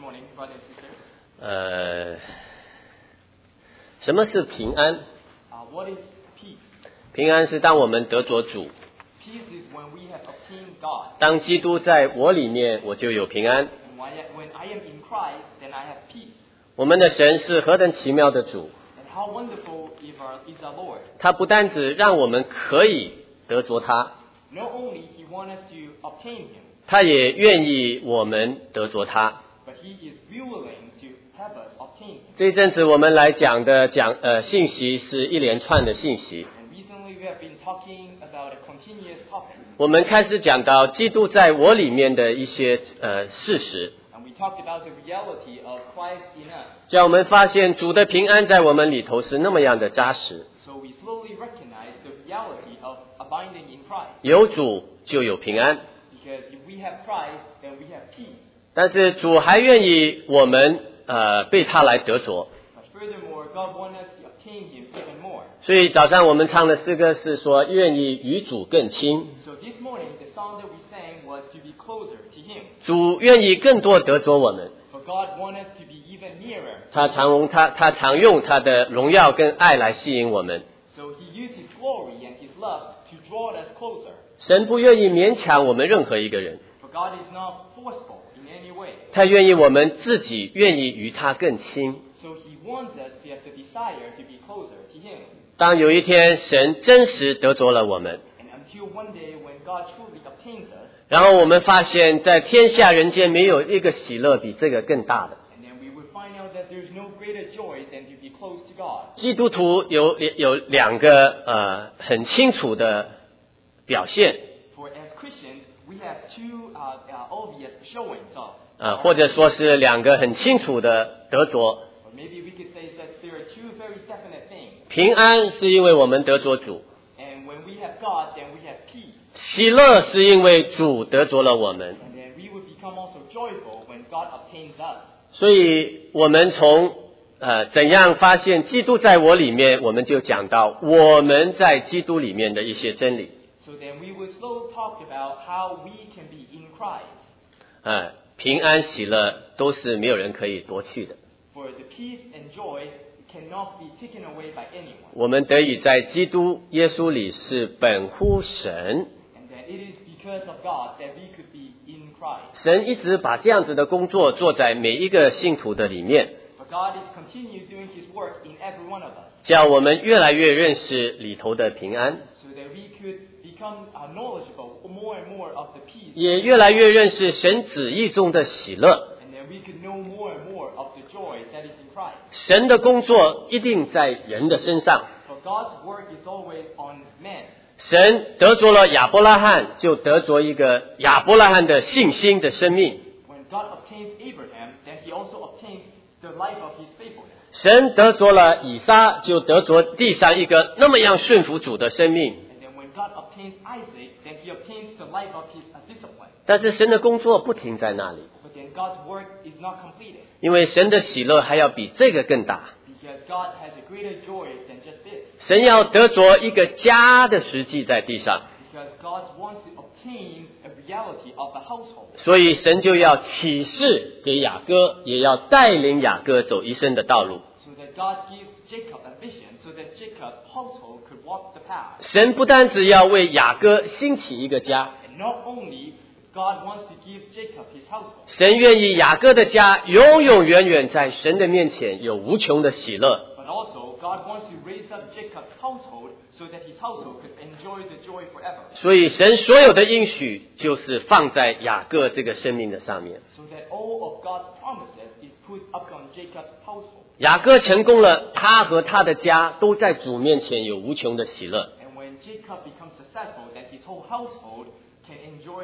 morning, brothers and sisters. 什么是平安？ What is peace? 平安是当我们得着主， Peace is when we have obtained God. 当基督在我里面，我就有平安。 And when I am in Christ, then I have peace. 我们的神是何等奇妙的主， And how wonderful is our Lord. 他不单只让我们可以得着他， Not only He wants us to obtain Him, 他也愿意我们得着他。 but He is willing to have us obtain Him. 这一阵子我们来讲的信息是一连串的信息， And recently we have been talking about a continuous topic. 我们开始讲到基督在我里面的一些事实， And we talked about the reality of Christ in us. 叫我们发现主的平安在我们里头是那么样的扎实。 So we slowly recognize the reality of abiding in Christ. 有主就有平安， Because if we have Christ, then we have peace. 但是主还愿意我们被他来得着。 But furthermore, God wants us to obtain Him even more. 所以早上我们唱的诗歌是说愿意与主更亲， So this morning, the song that we sang was to be closer to Him. 主愿意更多得着我们。 For God wants us to be even nearer. 他常用他的荣耀跟爱来吸引我们。 So He used His glory and His love to draw us closer. 神不愿意勉强我们任何一个人， For God is not forceful in any way. 他愿意我们自己愿意与他更亲。 So He wants us to have the desire to be closer to Him. 当有一天神真实得着了我们， And until one day when God truly obtains us, 然后我们发现在天下人间没有一个喜乐比这个更大的。 and then we will find out that there's no greater joy than to be close to God. 基督徒有两个很清楚的表现， For as Christians, we have two obvious showings of, 或者说是两个很清楚的得着。 or maybe we could say that there are two very definite things. 平安是因为我们得着主， And when we have God, then we have peace. 喜乐是因为主得着了我们。 And then we will become also joyful when God obtains us. 所以我们从怎样发现基督在我里面，我们就讲到我们在基督里面的一些真理。 So then we will slowly talk about how we can be in Christ. 平安喜乐都是没有人可以夺去的。 For the peace and joy cannot be taken away by anyone. 我们得以在基督耶稣里是本乎神， And that it is because of God that we could be in Christ. 神一直把这样子的工作做在每一个信徒的里面， But God is continuing doing His work in every one of us. 叫我们越来越认识里头的平安， So that we could become knowledgeable more and more of the peace. 也越来越认识神旨意中的喜乐。 And then we could know more and more of the joy that is in Christ. 神的工作一定在人的身上。 For God's work is always on man. 神得着了亚伯拉罕，就得着一个亚伯拉罕的信心的生命。 When God obtains Abraham, then He also obtains the life of His faithfulness. 神得着了以撒，就得着地上一个那么样顺服主的生命。 And then when God obtains Isaac, then He obtains the life of His discipline. 但是神的工作不停在那里， But then God's work is not completed. 因为神的喜乐还要比这个更大。 Because God has a greater joy than just this. 神要得着一个家的实际在地上， Because God wants to obtain a reality of the household. 所以神就要启示给雅各，也要带领雅各走一生的道路。 So that God gives Jacob a vision so that Jacob's household could walk the path. 神不单只要为雅各兴起一个家， And not only God wants to give Jacob his household, 神愿意雅各的家永永远远在神的面前有无穷的喜乐。 but also God wants to raise up Jacob's household so that his household could enjoy the joy forever. 所以神所有的应许就是放在雅各这个生命的上面。 So that all of God's promises is put upon Jacob's household. 雅各成功了，他和他的家都在主面前有无穷的喜乐。 And when Jacob becomes successful, then his whole household can enjoy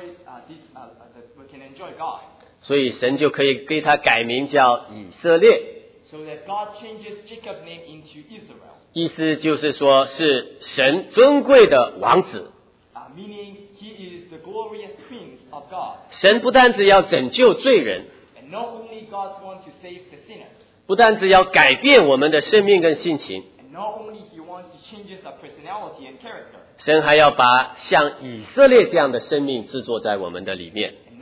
can enjoy God. 所以神就可以给他改名叫以色列， So that God changes Jacob's name into Israel, 意思就是说是神尊贵的王子。 meaning he is the glorious prince of God. 神不单只要拯救罪人， And not only God wants to save the sinners, 不单只要改变我们的生命跟性情， and not only he wants to change our personality and character, 神还要把像以色列这样的生命制作在我们的里面。 and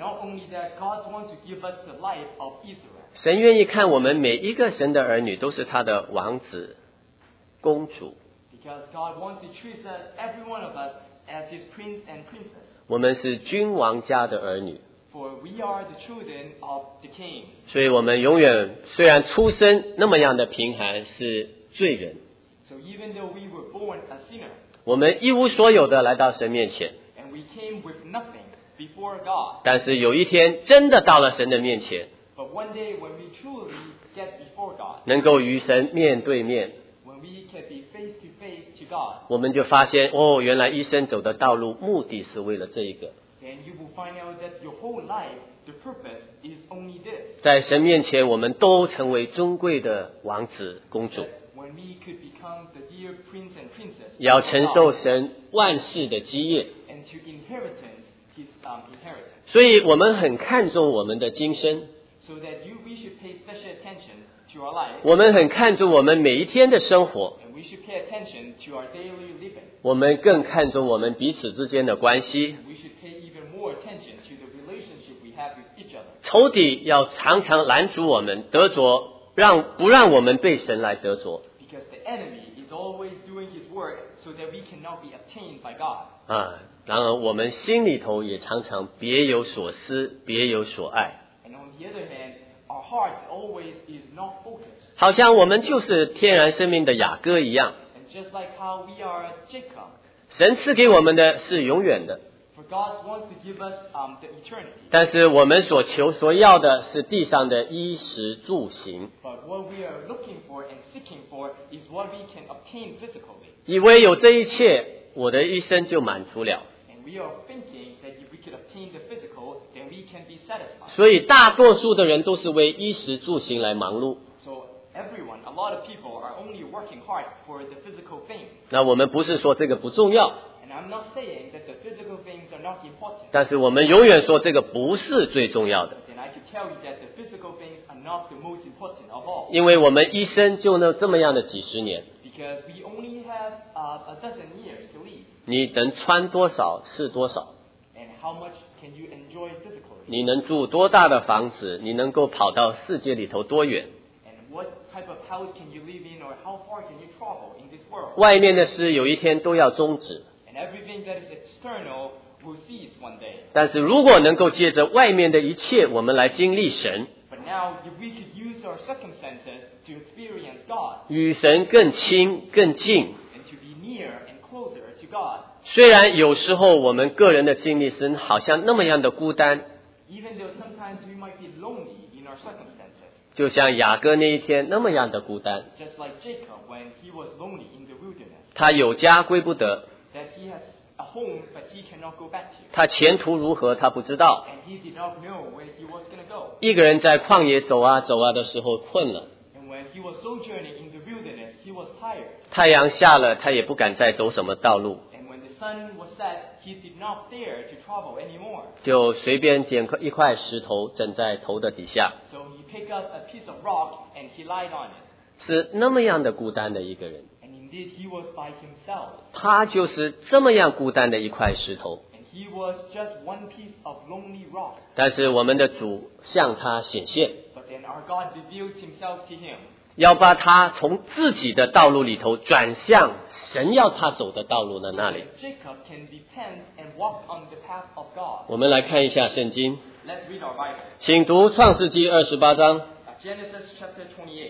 not only that, God wants to give us the life of Israel. 神愿意看我们每一个神的儿女都是他的王子、公主。 Because God wants to treat us, every one of us, as His prince and princess. 我们是君王家的儿女， For we are the children of the King. 所以我们永远虽然出生那么样的贫寒，是罪人， So even though we were born a sinner, 我们一无所有的来到神面前， and we came with nothing before God. 但是有一天真的到了神的面前， But one day when we truly get before God, 能够与神面对面， when we can be face to face to God, 我们就发现哦，原来一生走的道路目的是为了这一个。 then you will find out that your whole life, the purpose is only this. 在神面前，我们都成为尊贵的王子、公主， That when we could become the dear prince and princess, 要承受 of God, 神万世的基业。 and to inheritance His inheritance. 所以我们很看重我们的今生， So that we should pay special attention to our life, 我们很看重我们每一天的生活， and we should pay attention to our daily living. 我们更看重我们彼此之间的关系。 We should pay even more attention to the relationship we have with each other. 仇敌要常常拦阻我们得着，不让我们被神来得着 Because the enemy is always doing his work so that we cannot be obtained by God. 啊。然而我们心里头也常常别有所思，别有所爱， And on the other hand, our heart always is not focused. 好像我们就是天然生命的雅各一样。 And just like how we are Jacob, 神赐给我们的是永远的， for God wants to give us the eternity. 但是我们所求所要的是地上的衣食住行。 But what we are looking for and seeking for is what we can obtain physically. 以为有这一切，我的一生就满足了。 And we are thinking that if we could obtain the physical, then we can be satisfied. 所以大多数的人都是为衣食住行来忙碌。 So everyone, a lot of people are only working hard for the physical things. 那我们不是说这个不重要， And I'm not saying that the physical things are not important. 但是我们永远说这个不是最重要的， Then I could tell you that the physical things are not the most important of all. 因为我们一生就那这么样的几十年， Because we only have a dozen years to live. 你能穿多少是多少， And how much can you enjoy physically? 你能住多大的房子，你能够跑到世界里头多远， And what type of house can you live in, or how far can you travel in this world? 外面的事有一天都要终止。 And everything that is external will cease one day. 但是如果能够借着外面的一切，我们来经历神， But now, if we could use our circumstances to experience God 与神更亲更近。 and to be near and closer to God, 虽然有时候我们个人的经历是好像那么样的孤单， even though sometimes we might be lonely in our circumstances, 就像雅各那一天那么样的孤单， just like Jacob when he was lonely in the wilderness, 他有家归不得， that he has a home but he cannot go back to, 他前途如何他不知道。 and he did not know where he was going to go. 一个人在旷野走啊走啊的时候困了， And when he was sojourning in the wilderness, he was tired. 太阳下了，他也不敢再走什么道路， And when the sun was set, he did not dare to travel anymore. 就随便捡一块石头枕在头的底下， So he picked up a piece of rock and he lied on it. 是那么样的孤单的一个人。 And indeed, he was by himself. 他就是这么样孤单的一块石头， And he was just one piece of lonely rock. 但是我们的主向他显现， But then our God revealed himself to him. 要把他从自己的道路里头转向神要他走的道路的那里。 That Jacob can repent and walk on the path of God. 我们来看一下圣经， Let's read our Bible. 请读创世纪28章。 Genesis chapter 28.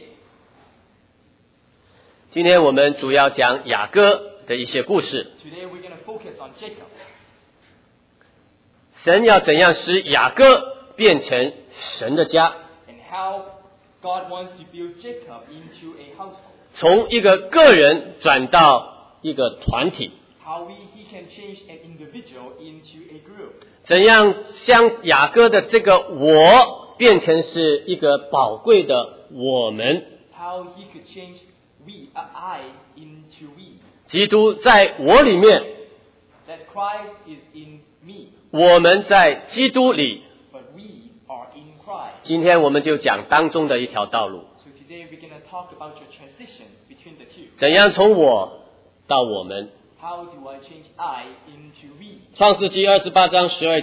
今天我们主要讲雅各的一些故事。 Today we're going to focus on Jacob. 神要怎样使雅各变成神的家， And how God wants to build Jacob into a household. 从一个个人转到一个团体， How he can change an individual into a group. 怎样将雅各的这个我变成是一个宝贵的我们。 How he could change I into we. 基督在我里面， That Christ is in me, 我们在基督里。 but we are in Christ. 今天我们就讲当中的一条道路， So today we're going to talk about your transition between the two. 怎样从我到我们。 How do I change I into we? 创世纪28章12节，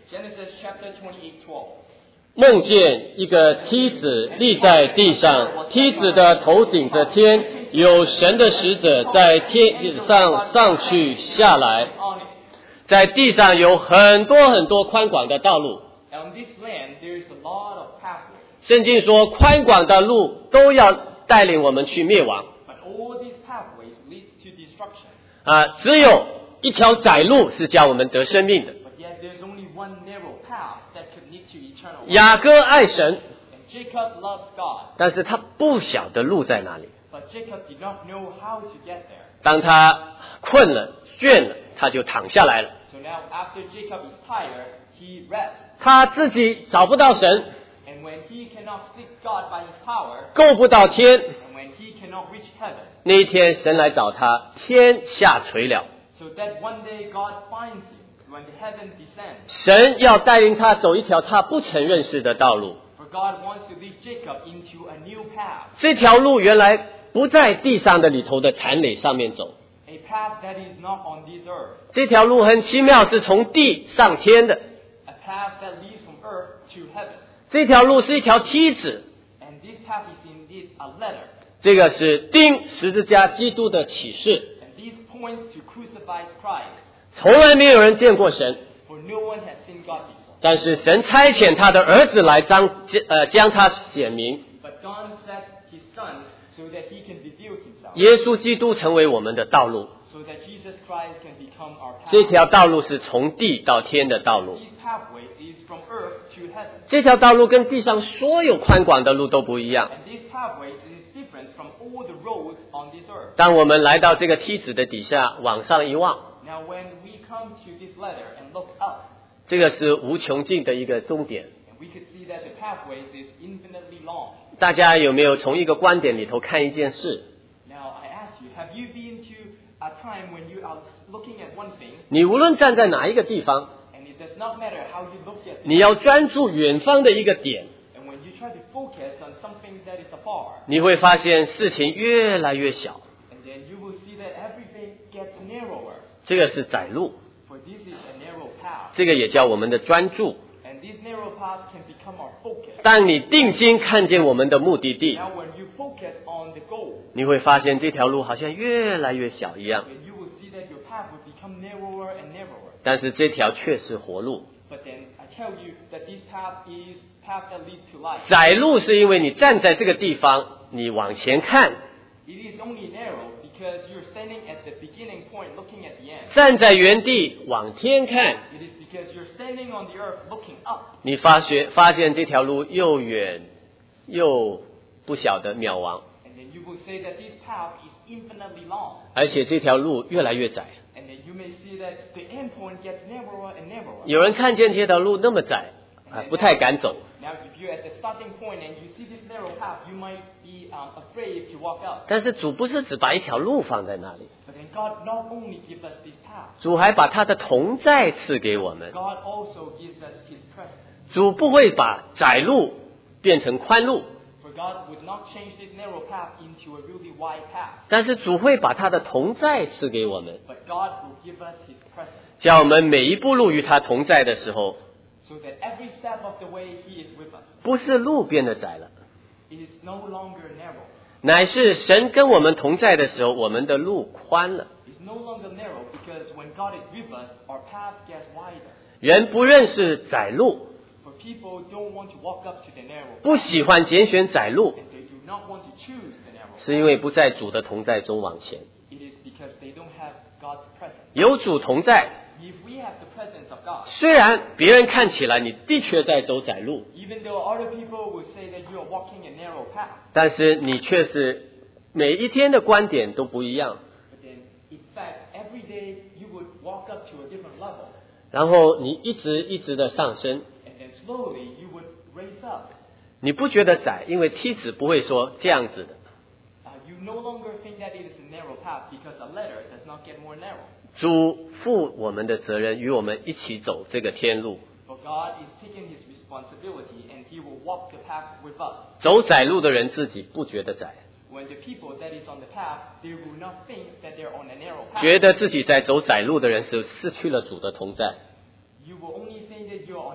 Genesis chapter 28:12. 梦见一个梯子立在地上，梯子的头顶着天，有神的使者在天上上去下来。 On it. 在地上有很多很多宽广的道路。 On this land, there is a lot of pathways. 圣经说，宽广的路都要带领我们去灭亡。 But all these pathways lead to destruction. 只有一条窄路是叫我们得生命的。 But yet there's only one narrow path that could lead to eternal life. 雅各爱神， And Jacob loves God. 但是他不晓得路在哪里。 But Jacob did not know how to get there. 当他困了、倦了，他就躺下来了。 So now after Jacob is tired, he rests. 他自己找不到神， And when he cannot seek God by his power, 够不到天。 and when he cannot reach heaven, 那一天，神来找他，天下垂了。 so that one day God finds him when the heaven descends. 神要带领他走一条他不曾认识的道路。 For God wants to lead Jacob into a new path, 这条路原来不在地上的里头的残垒上面走， a path that is not on this earth, 这条路很奇妙，是从地上天的。 a path that leads from earth to heaven. 这条路是一条梯子， And this path is indeed a ladder. 这个是钉十字架基督的启示。 And this points to crucified Christ. 从来没有人见过神， For no one has seen God before. 但是神差遣他的儿子来将他显明。 But God sent his son so that he can reveal himself. 耶稣基督成为我们的道路， So that Jesus Christ can become our 这 path. 条道路是从地到天的道路。 This pathway is from earth to heaven. 这条道路跟地上所有宽广的路都不一样。 And this pathway is different from all the roads on this earth. 当我们来到这个梯子的底下，往上一望， Now when we come to this ladder and look up, 这个是无穷尽的一个终点。 and we could see that the pathway is infinitely long. 大家有没有从一个观点里头看一件事？ Now I ask you, have you been to a time when you are looking at one thing, 你无论站在哪一个地方， and it does not matter how you look at it, 你要专注远方的一个点， and when you try to focus on something that is afar, 你会发现事情越来越小。 and then you will see that everything gets narrower. 这个是窄路， For this is a narrow path, 这个也叫我们的专注。 and this narrow path can become our focus. 当你定睛看见我们的目的地， Now when you focus on the goal, 你会发现这条路好像越来越小一样， then you will see that your path will become narrower and narrower. 但是这条却是活路。 But then I tell you that this path is path that leads to life. 窄路是因为你站在这个地方，你往前看， It is only narrow because you're standing at the beginning point looking at the end. 站在原地往天看， It is because you're standing on the earth looking up. 你发现这条路又远又不晓得渺茫， And then you will say that this path is infinitely long. 而且这条路越来越窄。 And then you may see that the end point gets narrower and narrower. 有人看见这条路那么窄，不太敢走。 Now if you're at the starting point and you see this narrow path, you might be afraid to walk up. 但是主不是只把一条路放在那里， But then God not only gives us this path, 主还把他的同在赐给我们。 God also gives us his presence. 主不会把窄路变成宽路， For God would not change this narrow path into a really wide path. 但是主会把他的同在赐给我们， But God will give us his presence. 叫我们每一步路与他同在的时候， So that every step of the way he is with us. 不是路变得窄了， It is no longer narrow. 乃是神跟我们同在的时候，我们的路宽了。 It's no longer narrow because when God is with us, our path gets wider. 人不认识窄路， For people don't want to walk up to the narrow 不喜欢拣选窄路， and they do not want to choose the narrow 是因为不在主的同在中往前。 It is because they don't have God's presence. 有主同在， If we have the presence of God, 虽然别人看起来你的确在走窄路， even though other people will say that you are walking a narrow path, 但是你却是每一天的观点都不一样， but then in fact, every day you would walk up to a different level, 然后你一直的上升。 and then slowly you would raise up. 你不觉得窄，因为梯子不会说这样子的。 You no longer think that it is a narrow path because a ladder does not get more narrow. 主负我们的责任，与我们一起走这个天路。 For God is taking his responsibility and he will walk the path with us. 走窄路的人自己不觉得窄， When the people that is on the path, they will not think that they're on a narrow path. 觉得自己在走窄路的人是失去了主的同在。 You will only think that you're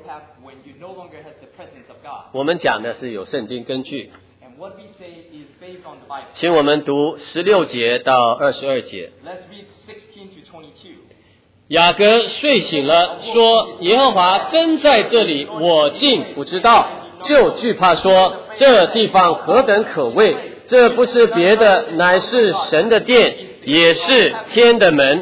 have when you no longer have the presence of God. 我们讲的是有圣经根据， And what we say is based on the Bible. 请我们读16节到22节。 Let's read 16 to 22. 雅各睡醒了，说：耶和华真在这里，我竟不知道，就惧怕说：这地方何等可畏！这不是别的，乃是神的殿，也是天的门。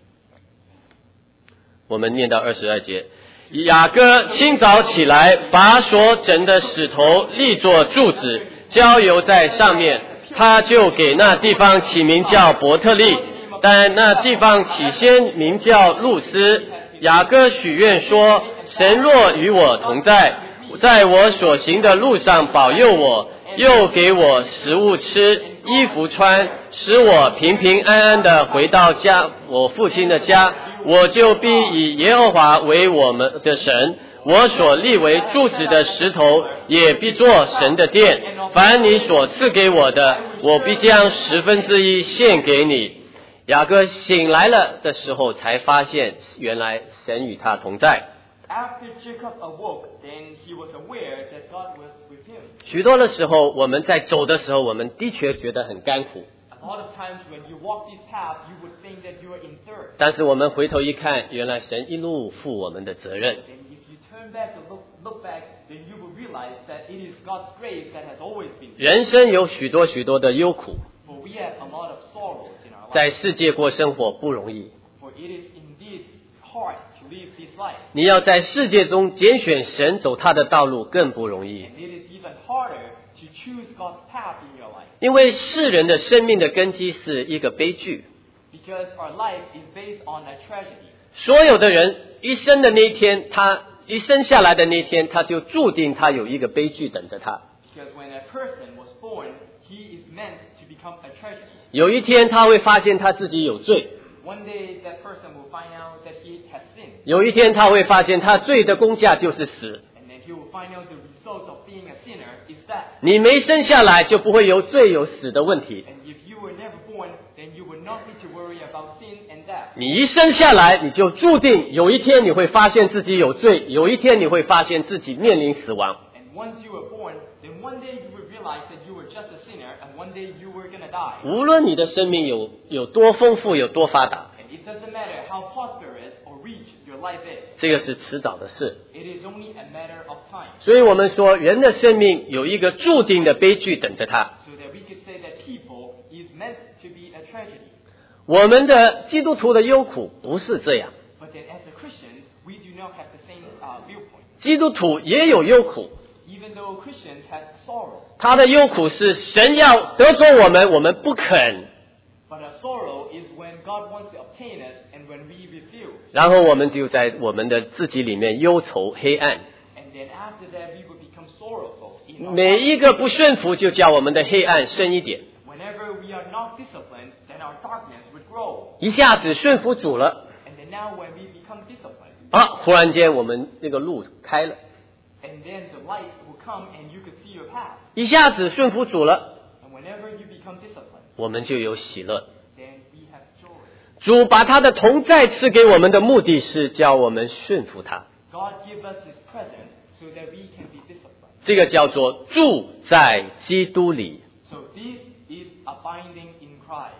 我们念到22节。雅各清早起来，把所整的石头立作柱子，浇油在上面，他就给那地方起名叫伯特利。但那地方起先名叫路斯。雅各许愿说：神若与我同在，在我所行的路上保佑我，又给我食物吃，衣服穿，使我平平安安的回到家，我父亲的家，我就必以耶和华为我们的神，我所立为柱子的石头也必作神的殿。凡你所赐给我的，我必将1/10献给你。雅各醒来了的时候，才发现原来神与他同在。 After Jacob awoke, then he was aware that God was with him. 许多的时候，我们在走的时候，我们的确觉得很甘苦。 A lot of times when you walk this path, you would think that you are in thirst. 但是我们回头一看，原来神一路负我们的责任。 Then if you turn back and look back, then you will realize that it is God's grace that has always been there. 人生有许多许多的忧苦， For we have a lot of sorrows in our life. 在世界过生活不容易。 For it is indeed hard to live this life. 你要在世界中拣选神走他的道路更不容易， And it is even harder to choose God's path in your life. 因为世人的生命的根基是一个悲剧。 Because our life is based on a tragedy. 所有的人一生的那一天，他一生下来的那天，他就注定他有一个悲剧等着他。 Because when a person was born, he is meant to become a tragedy. 有一天他会发现他自己有罪， One day that person will find out that he has sinned. 有一天他会发现他罪的工价就是死。 And then he will find out the result of being a sinner is death. 你没生下来就不会有罪有死的问题， And if you were never born, then you would not need to worry about sin and death. 你一生下来你就注定有一天你会发现自己有罪，有一天你会发现自己面临死亡。 And once you were born, then one day you will realize that you were just a sinner, and one day you were going to die. 无论你的生命有多丰富有多发达， And it doesn't matter how prosperous or rich your life is. 这个是迟早的事。 It is only a matter of time. 所以我们说人的生命有一个注定的悲剧等着他。 So that we could say that people is meant to be a tragedy. 我们的基督徒的忧苦不是这样， But then as a Christian, we do not have the same viewpoint. 基督徒也有忧苦， Even though Christians have sorrow. 他的忧苦是神要得着我们，我们不肯， But a sorrow is when God wants to obtain us and when we refuse. 然后我们就在我们的自己里面忧愁黑暗。 And then after that, we will become sorrowful. In our 每一个不顺服，就叫我们的黑暗深一点。 Whenever we are not disciplined, then our darkness would grow. 一下子顺服主了， And then now when we become disciplined, 忽然间我们那个路开了。 and then the light will come and you could see your path. 一下子顺服主了， And whenever you become disciplined, 我们就有喜乐。 then we have joy. 主把他的同在赐给我们的目的是叫我们顺服他， God give us His presence so that we can be disciplined. 这个叫做住在基督里。 So this is abiding in Christ.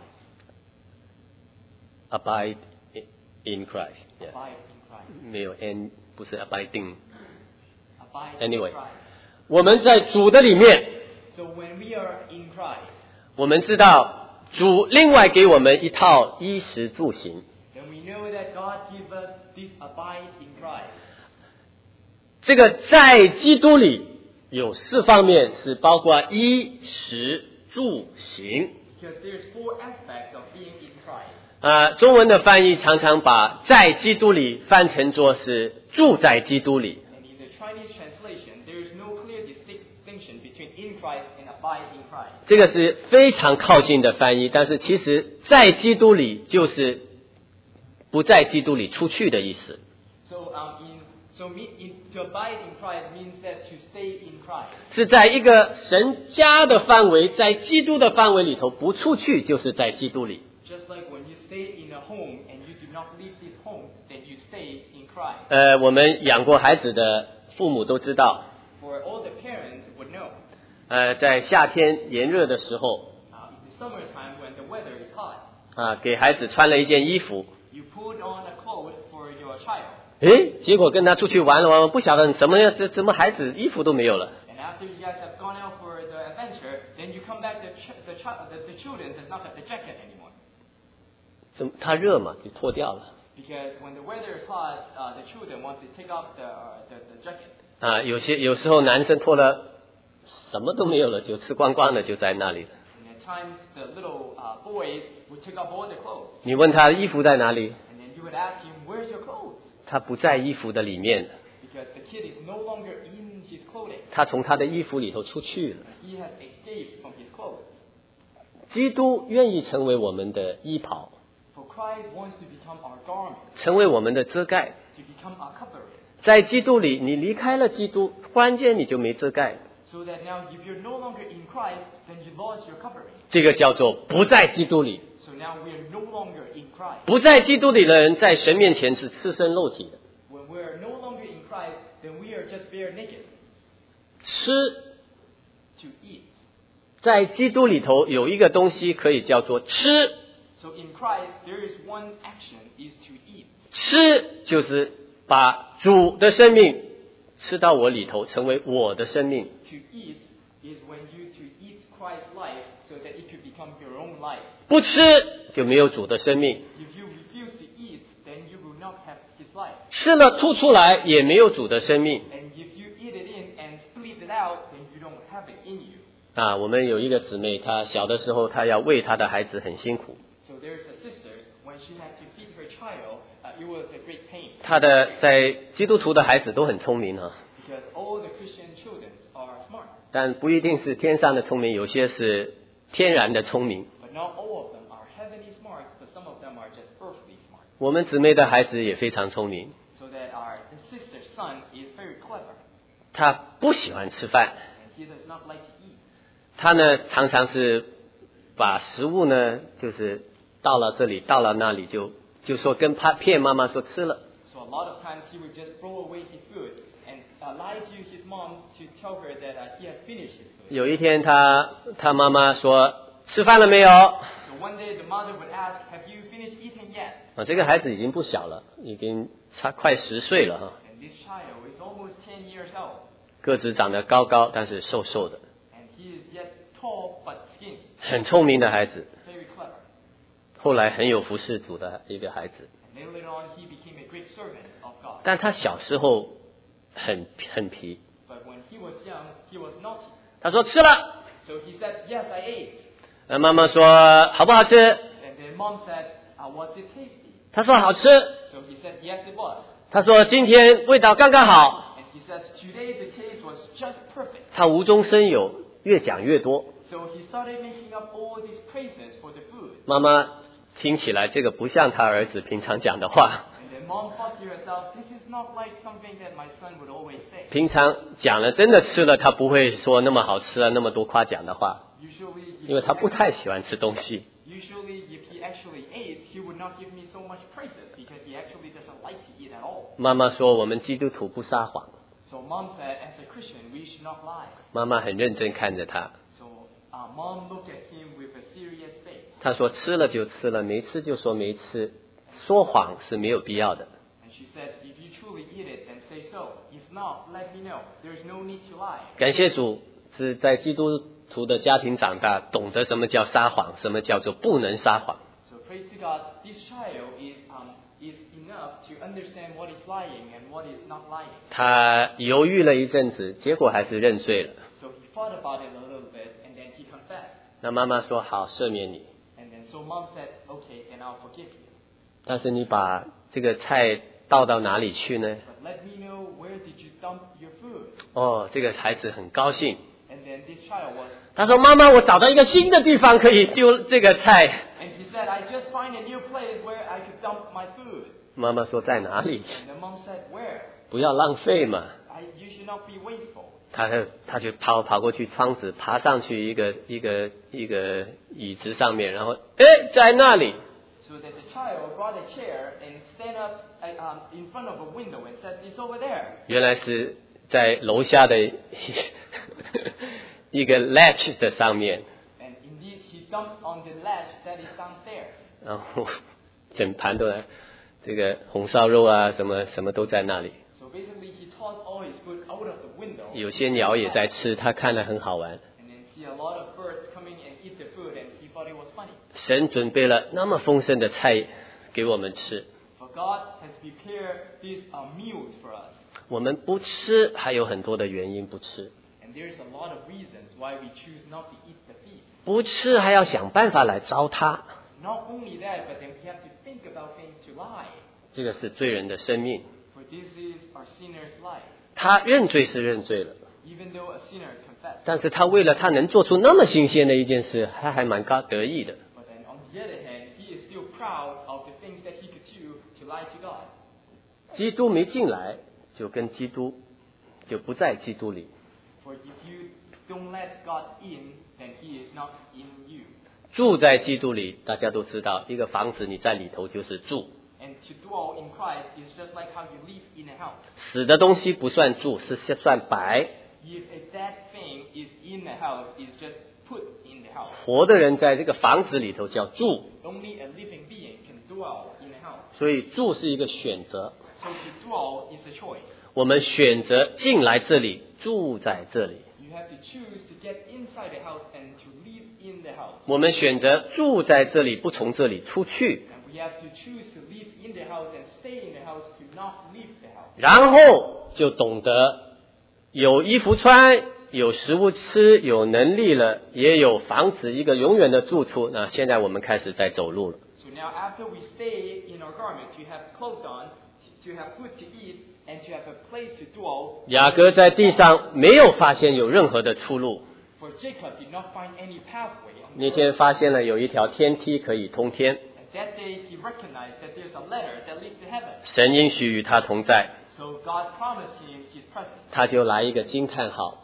Abide in Christ， Abide in Christ. 没有 n 不是 abiding。 Abide Anyway. in Christ. 我们在主的里面， So when we are in Christ, 我们知道主另外给我们一套衣食住行。 then we know that God give us this abide in Christ. 这个在基督里有4方面，是包括衣食住行。 Because there's 4 aspects of being in Christ. 中文的翻译常常把在基督里翻成作是住在基督里。 And in the Chinese translation, there is no clear distinction between in Christ and abide in Christ. 这个是非常靠近的翻译，但是其实在基督里就是不在基督里出去的意思。 To abide in Christ means that to stay in Christ. 是在一个神家的范围，在基督的范围里头不出去，就是在基督里。 Just like when you stay in a home and you do not leave this home, then you stay in Christ. cry. 我们养过孩子的父母都知道， For all the parents would know, 在夏天炎热的时候， in the summertime when the weather is hot, 给孩子穿了一件衣服， you put on a cloth for your child. 结果跟他出去玩了玩，不晓得怎么孩子衣服都没有了。 And after you guys have gone out for the adventure, then you come back, the children does not have the jacket anymore. 他热嘛，就脱掉了。 Because when the weather is hot, the children wants to take off the jacket. 有时候男生脱了什么都没有了，就吃光光的就在那里了。 And at times the little boys would take off all their clothes. 你问他衣服在哪里， And then you would ask him, where's your clothes? 他不在衣服的里面， Because the kid is no longer in his clothing. 他从他的衣服里头出去了。 He has escaped from his clothes. 基督愿意成为我们的衣袍， For Christ wants to become our garment, 成为我们的遮盖。 to become our covering. 在基督里，你离开了基督，忽然间你就没遮盖， So that now if you're no longer in Christ, then you lost your covering. 这个叫做不在基督里。 So now we are no longer in Christ. 不在基督里的人，在神面前是赤身露体的。 When we are no longer in Christ, then we are just bare naked 吃 to eat. 在基督里头有一个东西可以叫做吃， So in Christ, there is one action, is to eat. 吃就是把主的生命吃到我里头，成为我的生命。 To eat is when you to eat Christ's life so that it could become your own life. 不吃就没有主的生命， If you refuse to eat, then you will not have his life. 吃了吐出来也没有主的生命。 And if you eat it in and split it out, then you don't have it in you. 我们有一个姊妹，她小的时候她要喂她的孩子很辛苦， So there's a sister, when she had to feed her child, it was a great pain. 她的在基督徒的孩子都很聪明啊， Because all the Christian children are smart. 但不一定是天上的聪明，有些是天然的聪明。 But not all of them are heavenly smart, but some of them are just earthly smart. 我们姊妹的孩子也非常聪明， So that the sister's son is very clever. 他不喜欢吃饭， And he does not like to eat. 他呢常常是把食物呢就是到了这里到了那里就说跟骗妈妈说吃了， So a lot of times he would just throw away his food and lie to his mom to tell her that he has finished his food. 有一天他妈妈说吃饭了没有？ So one day the mother would ask, have you finished eating yet? 这个孩子已经不小了，已经快10岁了哈， And this child is almost 10 years old. 个子长得高高，但是瘦瘦的， And he is yet tall but skinny. 很聪明的孩子， Very clever. 后来很有服侍主的一个孩子。 And then later on he became a great servant of God. 但他小时候很皮， But when he was young, he was naughty. 他说吃了， So he said, yes, I ate. 妈妈说好不好吃？ And then mom said, was it tasty? 他说好吃， So he said, yes, it was. 他说今天味道刚刚好， And he says, today the taste was just perfect. 他无中生有，越讲越多。 So he started making up all these praises for the food. 妈妈听起来这个不像他儿子平常讲的话， And then mom thought to herself, this is not like something that my son would always say. 平常讲了真的吃了，他不会说那么好吃啊，那么多夸奖的话， Usually, 因为他不太喜欢吃东西。 usually if he actually ate, he would not give me so much praises because he actually doesn't like to eat at all. 妈妈说我们基督徒不撒谎， So mom said, as a Christian, we should not lie. 妈妈很认真看着他， So mom looked at him with a serious face. 他说吃了就吃了，没吃就说没吃，说谎是没有必要的。 And she said, if you truly eat it, then say so. If not, let me know. There's no need to lie. 感谢主，是在基督徒的家庭长大，懂得什么叫撒谎，什么叫做不能撒谎。 So praise to God, this child is enough to understand what is lying and what is not lying. 他犹豫了一阵子，结果还是认罪了。 So he thought about it a little bit and then he confessed. 那妈妈说好，赦免你， And then so mom said, okay, then I'll forgive you. 但是你把这个菜倒到哪里去呢？ But let me know, where did you dump your food? 哦，这个孩子很高兴， And then this child was, 他说妈妈，我找到一个新的地方可以丢这个菜。 and he said, I just find a new place where I could dump my food. 妈妈说在哪里？ And the mom said, where? 不要浪费嘛。 You should not be wasteful. 他就跑过去窗子，爬上去一个椅子上面，然后在那里。 So that the child brought a chair and stand up in front of a window and said, "It's over there." 原来是在楼下的一个 latch 的上面， And indeed, he jumped on the ledge that is downstairs. 然后整盘都来，这个红烧肉啊，什么都在那里。 So basically, he tossed all his food out of the window. 有些鸟也在吃，他看了很好玩。 And then see a lot of birds coming and eat the food, and he thought it was funny. 神准备了那么丰盛的菜给我们吃， For God has prepared these meals for us. 我们不吃还有很多的原因不吃， And there's a lot of reasons why we choose not to eat the feast. 不吃还要想办法来糟蹋， Not only that, but then we have to think about things to lie. 这个是罪人的生命。 For this is our sinner's life. 他认罪是认罪了， Even though a sinner confessed. 但是他为了他能做出那么新鲜的一件事，他还蛮得意的。 But then on the other hand, he is still proud of the things that he could do to lie to God. 基督没进来，就跟基督就不在基督里。 For if you don't let God in, then he is not in you. 住在基督里，大家都知道，一个房子你在里头就是住， And to dwell in Christ is just like how you live in a house. 死的东西不算住，是算白。 If a dead thing is in the house, it's just put in the house. 活的人在这个房子里头叫住， Only a living being can dwell in a house. 所以住是一个选择。 So to dwell is a choice. 我们选择进来这里，住在这里； You have to choose to get inside the house and to live in the house. 我们选择住在这里，不从这里出去， And we have to choose to live in the house and stay in the house to not leave the house. 然后就懂得有衣服穿，有食物吃，有能力了，也有房子，一个永远的住处。那现在我们开始在走路了。 So now after we stay in our garment, to have clothes on, to have food to eat, and to have a place to dwell. 雅各在地上没有发现有任何的出路， For Jacob did not find any pathway. 那天发现了有一条天梯可以通天， And that day he recognized that there's a ladder that leads to heaven. 神应许与他同在， So God promised him his presence. 他就来一个惊叹号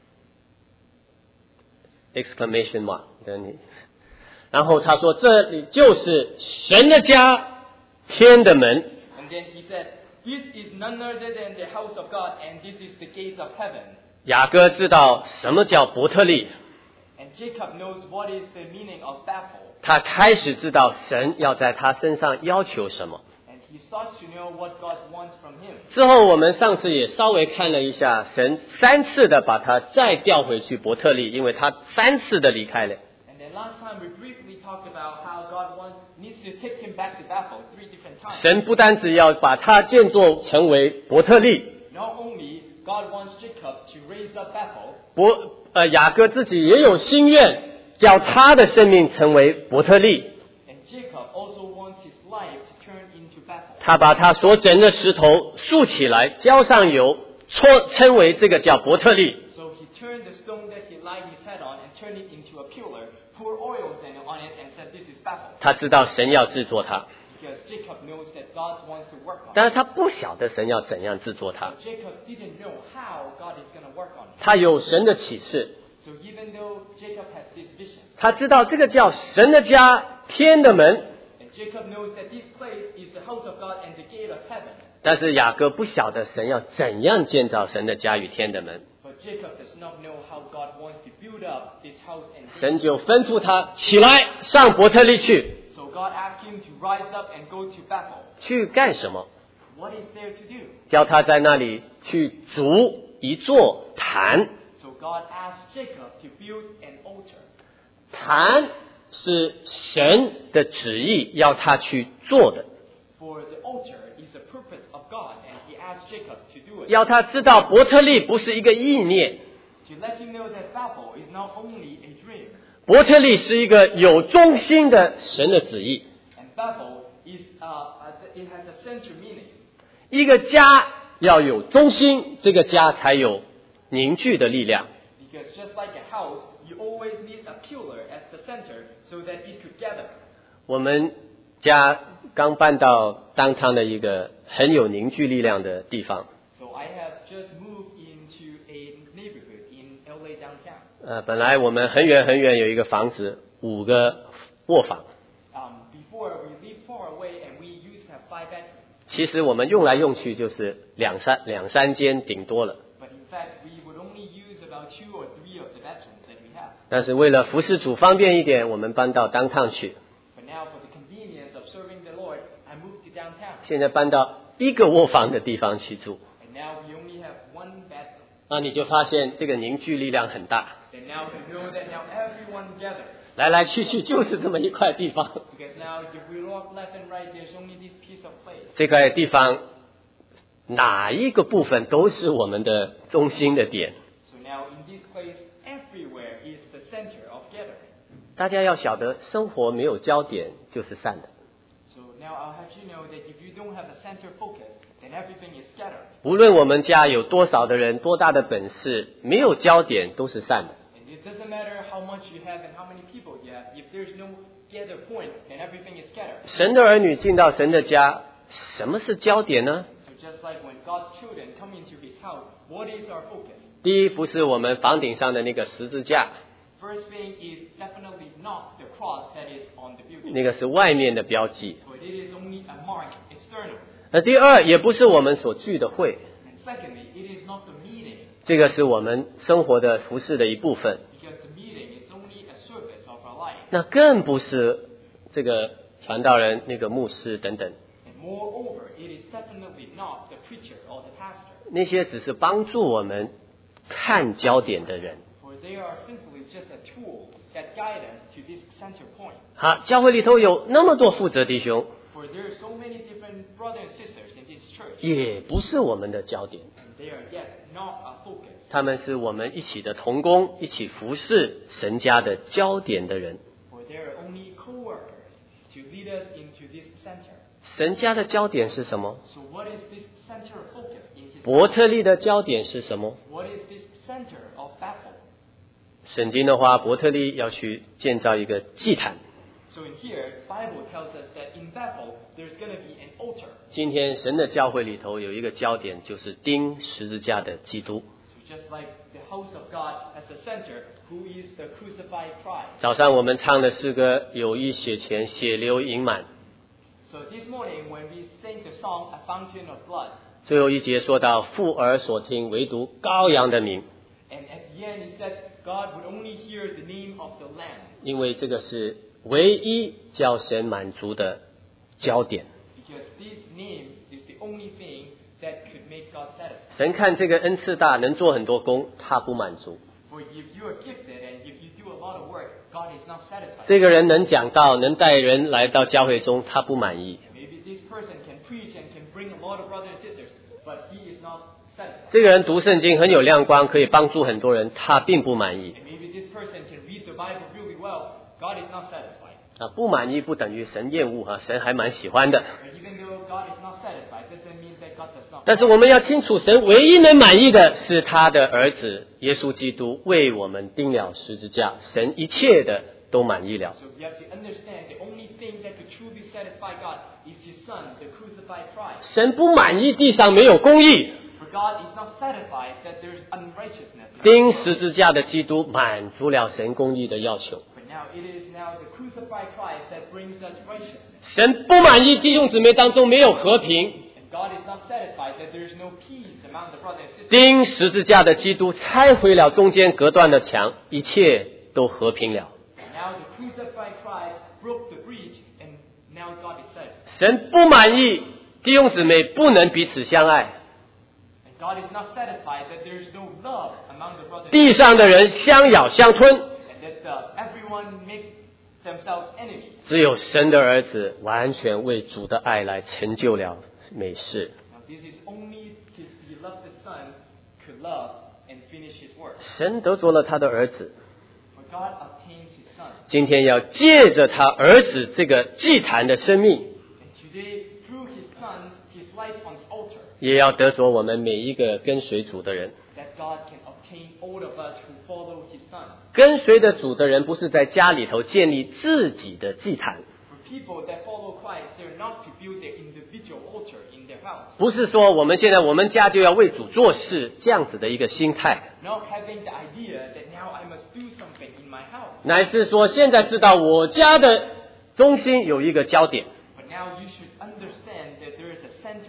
exclamation mark 跟你，然后他说这里就是神的家，天的门。 And then he said, "This is none other than the house of God, and this is the gates of heaven." 雅各知道什么叫伯特利， And Jacob knows what is the meaning of Bethel. 他开始知道神要在他身上要求什么。 And he starts to know what God wants from him. 之后我们上次也稍微看了一下，神3次的把他再调回去伯特利，因为他3次的离开了。 And then last time we briefly talked about how God needs to take him back to Bethel 3 different times. 神不单只要把他建造成为伯特利， Not only God wants Jacob to raise up Bethel, 雅各自己也有心愿，叫他的生命成为伯特利。 and Jacob also wants his life to turn into Bethel. 他把他所整的石头竖起来，浇上油，称为这个叫伯特利。 So he turned the stone that he laid his head on and turned it into a pillar, poured oil on it, and said, "This is Bethel." 他知道神要制作他， Because Jacob knows that God wants to work on 但 him. 是他不晓得神要怎样制作他。 But Jacob didn't know how God is going to work on him. 他有神的启示， So even though Jacob has this vision, 他知道这个叫神的家，天的门。 and Jacob knows that this place is the house of God and the gate of heaven, 但是雅各不晓得神要怎样建造神的家与天的门， but Jacob does not know how God wants to build up this house and gate. 神就吩咐他起来上伯特利去， So God asked him to rise up and go to Bethel. 去干什么？ What is there to do? 叫他在那里去筑一座坛。 So God asked Jacob to build an altar. 坛是神的旨意要他去做的， For the altar is the purpose of God, and he asked Jacob to do it. 要他知道伯特利不是一个意念， To let him know that Bethel is not only a dream, 伯特利是一个有中心的神的旨意。 and Bethel is it has a central meaning. 一个家要有中心，这个家才有凝聚的力量。 Because just like a house, you always need a pillar as the center so that it could gather. 我们家刚搬到当趟的一个很有凝聚力量的地方。 So I have just moved into a neighborhood in LA downtown. 本来我们很远很远有一个房子，5个卧房， Before we lived far away 其实我们用来用去就是两三间顶多了。 But in fact, we would only use about 2 or 3 of the bedrooms that we have. 但是为了服侍主方便一点，我们搬到downtown去。 But now, for the convenience of serving the Lord, I moved to downtown. 现在搬到一个卧房的地方去住。 And now we only have 1 bedroom. 那你就发现这个凝聚力量很大， And now we know that now everyone gathers. 来来去去就是这么一块地方。 Because now if we walk left and right, there's only this piece of place. 这块地方哪一个部分都是我们的中心的点。 So now in this place, everywhere is the center of gathering. 大家要晓得，生活没有焦点就是散的。 So now I'll have you know that if you don't have a center focus, then everything is scattered. 无论我们家有多少的人，多大的本事，没有焦点都是散的。 And it doesn't matter how much you have and how many people you have. If there's no gather point, then everything is scattered. 神的儿女进到神的家，什么是焦点呢？ So just like when God's children come into His house, what is our focus? 第一，不是我们房顶上的那个十字架， First thing is definitely not the cross that is on the building, 那个是外面的标记。 but it is only a mark external. 第二，也不是我们所聚的会， And secondly, it is not the meeting, 这个是我们生活的服饰的一部分。 because the meeting is only a surface of our life. 那更不是这个传道人、那个牧师等等， And moreover, it is definitely not the preacher or the pastor, 那些只是帮助我们看焦点的人。 for they are simply just a tool that guide us to this center point. 好，教会里头有那么多负责弟兄， For there are so many different brothers and sisters in this church, 也不是我们的焦点， and they are yet not our focus. 他们是我们一起的同工，一起服侍神家的焦点的人。 For they are only co-workers to lead us into this center. 神家的焦点是什么？ So what is this center of focus in His 伯特利的焦点是什么？ What is this center of Bethel? 圣经的话，伯特利要去建造一个祭坛。 So in here, Bible tells us that in Bethel, there's going to be an altar. 今天神的教会里头有一个焦点，就是钉十字架的基督。 So just like the house of God as the center, who is the crucified Christ? 早上我们唱的诗歌，有一血泉，血流盈满。 So this morning, when we sing the song, A Fountain of Blood, 最后一节说到父耳所听，唯独羔羊的名， and at the end he said, God would only hear the name of the Lamb, 因为这个是唯一叫神满足的焦点。 because this name is the only thing that could make God satisfied. 神看这个恩赐大，能做很多工，他不满足。 For if you are gifted and if you do a lot of work, God is not satisfied. 这个人能讲道，能带人来到教会中，他不满意。 Maybe this person can preach and can bring a lot of brothers and sisters, but he is not satisfied. 这个人读圣经很有亮光，可以帮助很多人，他并不满意。 And maybe this person can read the Bible really well, God is not satisfied. 不满意不等于神厌恶哈，神还蛮喜欢的。 But even though God is not satisfied, doesn't mean that God does not. 但是我们要清楚，神唯一能满意的是他的儿子耶稣基督为我们钉了十字架，神一切的都满意了。 So we have to understand the only thing that could truly satisfy God is His Son, the crucified Christ. 神不满意地上没有公义， For God is not satisfied that there is unrighteousness. 钉十字架的基督满足了神公义的要求。 But now it is now the crucified Christ that brings us righteousness. 神不满意弟兄姊妹当中没有和平， And God is not satisfied that there is no peace among the brothers and sisters. 钉十字架的基督拆毁了中间隔断的墙，一切都和平了。 Now the crucified Christ broke the breach, and now God is satisfied. 神不满意弟兄姊妹不能彼此相爱， And God is not satisfied that there is no love among the brothers and 地上的人相咬相吞， sisters, and that everyone makes themselves enemies. 只有神的儿子完全为主的爱来成就了美事。 Now this is only His beloved Son could love and finish His work. 神得着了他的儿子， For God obtains His Son. 今天要借着他儿子这个祭坛的生命， And today, through His Son, His life on the altar, 也要得着我们每一个跟随主的人。 that God can obtain all of us who follow His Son. 跟随着主的人，不是在家里头建立自己的祭坛， For people that follow Christ, they're not to build their individual altar in their house. 不是说我们现在我们家就要为主做事这样子的一个心态， Not having the idea that now I must do something in my house. 乃是说现在知道我家的中心有一个焦点， But now you should understand that there is a center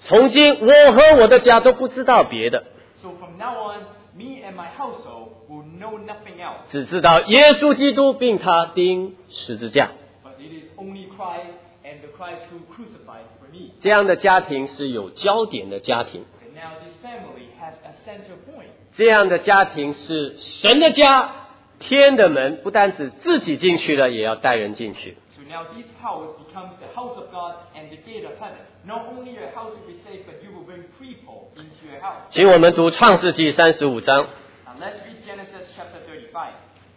从今我和我的家都不知道别的， So from now on, me and my household will know nothing else. 只知道耶稣基督并他钉十字架。 But it is only Christ and the Christ who crucified for me. 这样的家庭是有焦点的家庭， And now this family has a center point. 这样的家庭是神的家，天的门，不单指自己进去了，也要带人进去。 So now this house becomes the house of God and the gate of heaven. Not only your house will be safe, but you will bring people into your house. 请我们读创世纪35章， Now let's read Genesis chapter 35.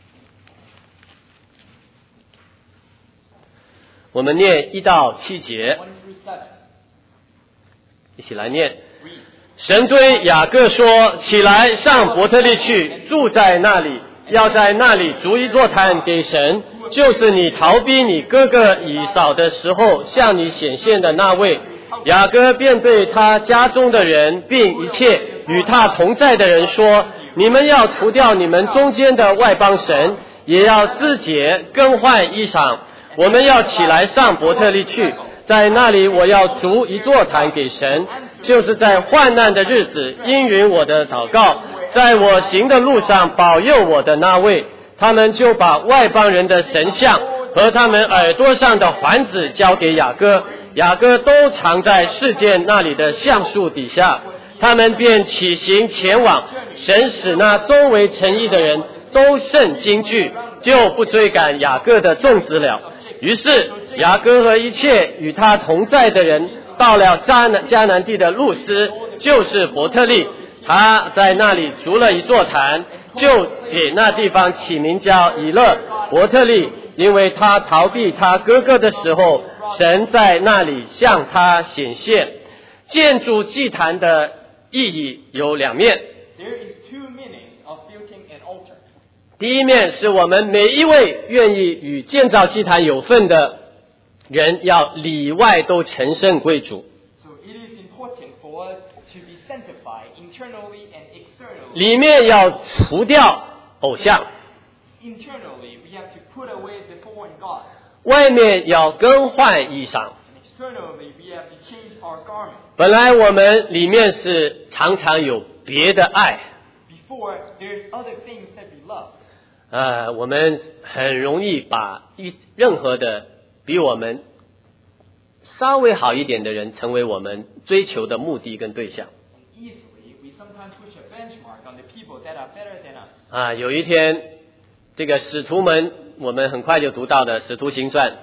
我们念1到7节， 1 through 7. 一起来念。 Read. 神对雅各说：起来，上伯特利去，住在那里，要在那里筑一座坛给神，就是你逃避你哥哥以扫的时候向你显现的那位。雅各便对他家中的人，并一切与他同在的人说：你们要除掉你们中间的外邦神，也要自洁，更换衣裳。我们要起来上伯特利去，在那里我要筑一座坛给神，就是在患难的日子应允我的祷告，在我行的路上保佑我的那位。他们就把外邦人的神像和他们耳朵上的环子交给雅各，雅各都藏在示剑那里的橡树底下。他们便起行前往，神使那周围诚意的人都甚惊惧，就不追赶雅各的众子了。于是雅各和一切与他同在的人到了迦南地的路斯，就是伯特利，他在那里筑了一座坛，就给那地方起名叫以勒伯特利，因为他逃避他哥哥的时候，神在那里向他显现。建筑祭坛的意义有两面， There is two meanings of building an altar. 第一面是我们每一位愿意与建造祭坛有份的人，要里外都成圣归主。 So it is important for us to be sanctified internally and externally. 里面要除掉偶像， Internally, we have to put away the foreign gods. 外面要更换衣裳。 And externally, we have to change our garments. 本来我们里面是常常有别的爱， Before, there's other things that we love. 我们很容易把任何的比我们稍微好一点的人成为我们追求的目的跟对象。 And easily, we sometimes push a benchmark on the people that are better than us. 有一天，这个使徒们，我们很快就读到的《使徒行传》，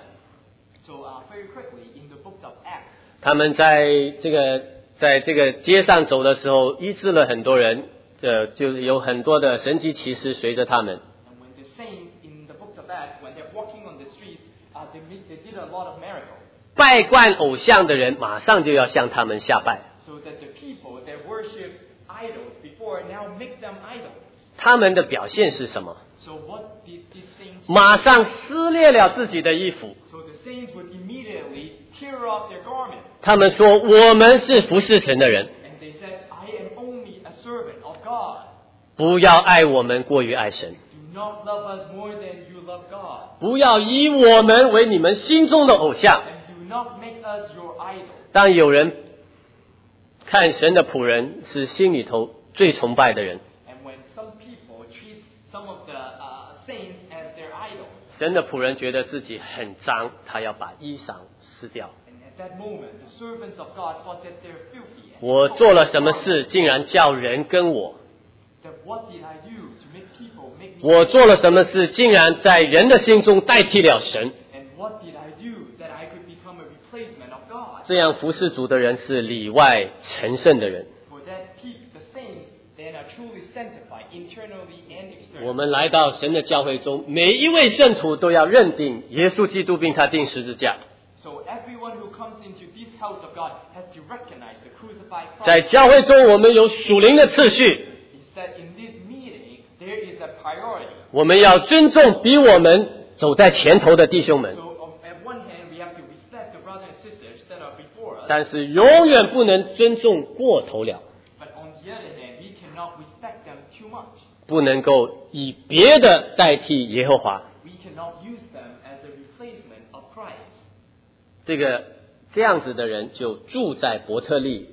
So very quickly, in the books of Acts, 他们在这个街上走的时候，医治了很多人，就是有很多的神迹奇事随着他们。 and when the saints in the books of Acts, when they're walking on the streets, they did a lot of miracles. 拜惯偶像的人，马上就要向他们下拜。 So that the people that worship idols before now make them idols. 他们的表现是什么？ So what did these saints? 马上撕裂了自己的衣服。 So the saints would immediately tear off their garments, 他们说：“我们是服侍神的人， and they said, "I am only a servant of God. 不要爱我们过于爱神， Do not love us more than you love God, 不要以我们为你们心中的偶像。” and do not make us your idol." 当有人看神的仆人是心里头最崇拜的人， And when some people treat some of the saints as their idols, 神的仆人觉得自己很脏，他要把衣裳撕掉。 and at that moment, the servants of God thought that they're filthy. And 我做了什么事，竟然叫人跟我？ that what did I do to make people make me? 我做了什么事，竟然在人的心中代替了神？ And what did I do that I could become a replacement of God? 这样服侍主的人是里外成圣的人。 For that the saints then are truly sanctified internally and 我 externally. 们来到神的教会中，每一位圣徒都要认定耶稣基督并他钉十字架。 So everyone who comes into this house of God has to recognize the crucified 在 Christ. 教会中，我们有属灵的次序， Instead, in this meeting, there is a priority. 我们要尊重比我们走在前头的弟兄们， So at one hand, we have to respect the brothers and sisters that are before us. 但是永远不能尊重过头了， But on the other hand, we cannot respect them too much. 不能够以别的代替耶和华。 We cannot use them as a replacement of Christ. 这样子的人就住在伯特利，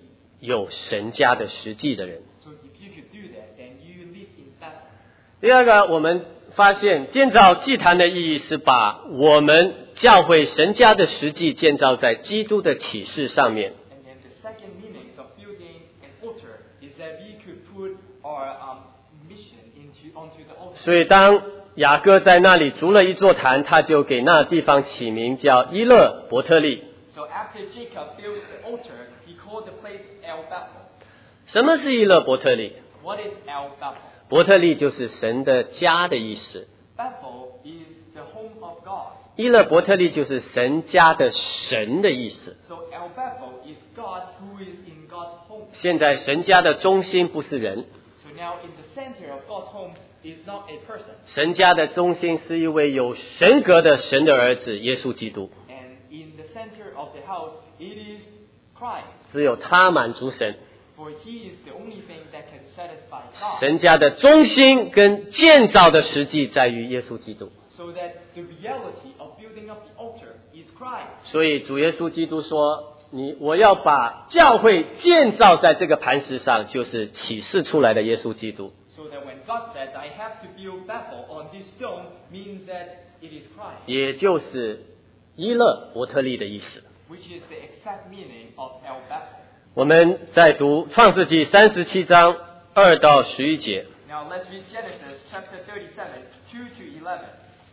有神家的实际的人。 So if you could do that, then you live in Bethel. 第二个，我们发现建造祭坛的意义是把我们教会神家的实际建造在基督的启示上面。 And then the second meaning of building an altar is that we could put our mission onto the altar. 所以当雅各在那里筑了一座坛，他就给那地方起名叫伊勒伯特利。 So after Jacob built the altar, he called the place El Bethel. 什么是伊勒伯特利？ What is El Bethel? 伯特利就是神的家的意思。 Bethel is the home of God. 伊勒伯特利就是神家的神的意思。 So El Bethel is God who is in God's home. 现在神家的中心不是人， So now in the center of God's home is not a person. 神家的中心是一位有神格的神的儿子耶稣基督。 And in the center of the house, it is Christ. 只有他满足神。 For he is the only thing that can satisfy God. 神家的中心跟建造的实际在于耶稣基督。 So that the reality of building up the altar is Christ. 所以主耶稣基督说：“我要把教会建造在这个磐石上，就是启示出来的耶稣基督。” So that when God says, I have to build Bethel on this stone, means that it is Christ. 也就是伊勒伯特利的意思。 Which is the exact meaning of El Bethel. 我们在读创世纪37章2到11节。 Now let's read Genesis chapter 37, 2 to 11.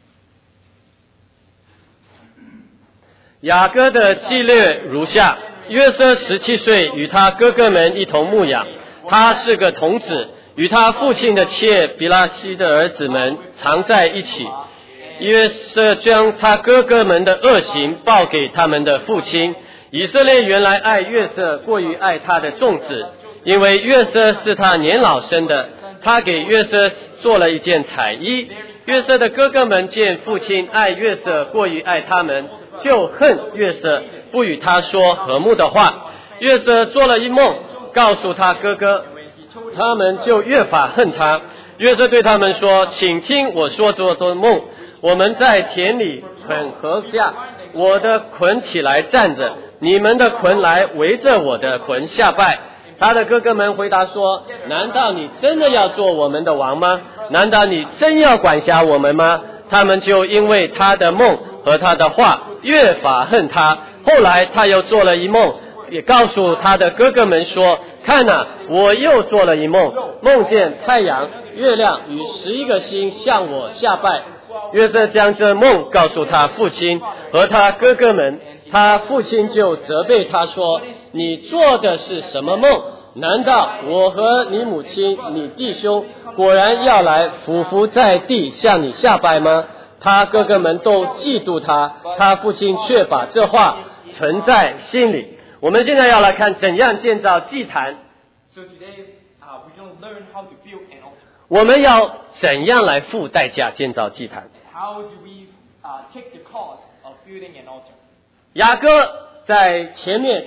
雅各的记略如下：约瑟17岁，与他哥哥们一同牧养。他是个童子，与他父亲的妾比拉西的儿子们常在一起。约瑟将他哥哥们的恶行报给他们的父亲。以色列原来爱约瑟过于爱他的众子，因为约瑟是他年老生的。他给约瑟做了一件彩衣。约瑟的哥哥们见父亲爱约瑟过于爱他们，就恨约瑟，不与他说和睦的话。约瑟做了一梦，告诉他哥哥，他们就越发恨他。约瑟对他们说：“请听我说这个梦。我们在田里捆禾下，我的捆起来站着，你们的捆来围着我的捆下拜。”他的哥哥们回答说：“难道你真的要做我们的王吗？难道你真要管辖我们吗？”他们就因为他的梦和他的话越发恨他。后来他又做了一梦，也告诉他的哥哥们说：“看哪，我又做了一梦，梦见太阳、月亮与11个星向我下拜。”约瑟将这梦告诉他父亲和他哥哥们，他父亲就责备他说：“你做的是什么梦？难道我和你母亲、你弟兄果然要来俯伏在地向你下拜吗？”他哥哥们都嫉妒他，他父亲却把这话存在心里。我们现在要来看怎样建造祭坛。 So today, we're going to learn how to build an altar. 我们要怎样来付代价建造祭坛？ How do we take the cost of building an altar? 雅各在前面